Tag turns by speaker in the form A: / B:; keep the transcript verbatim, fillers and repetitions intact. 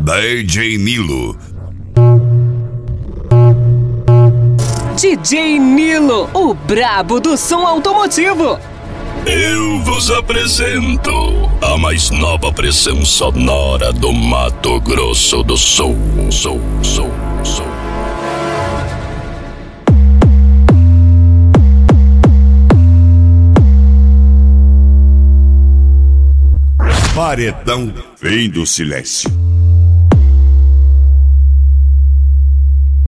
A: D J Nilo.
B: D J Nilo, o brabo do som automotivo.
C: Eu vos apresento a mais nova pressão sonora do Mato Grosso do Sul. Sul, sul, sul.
A: Paredão vem do silêncio.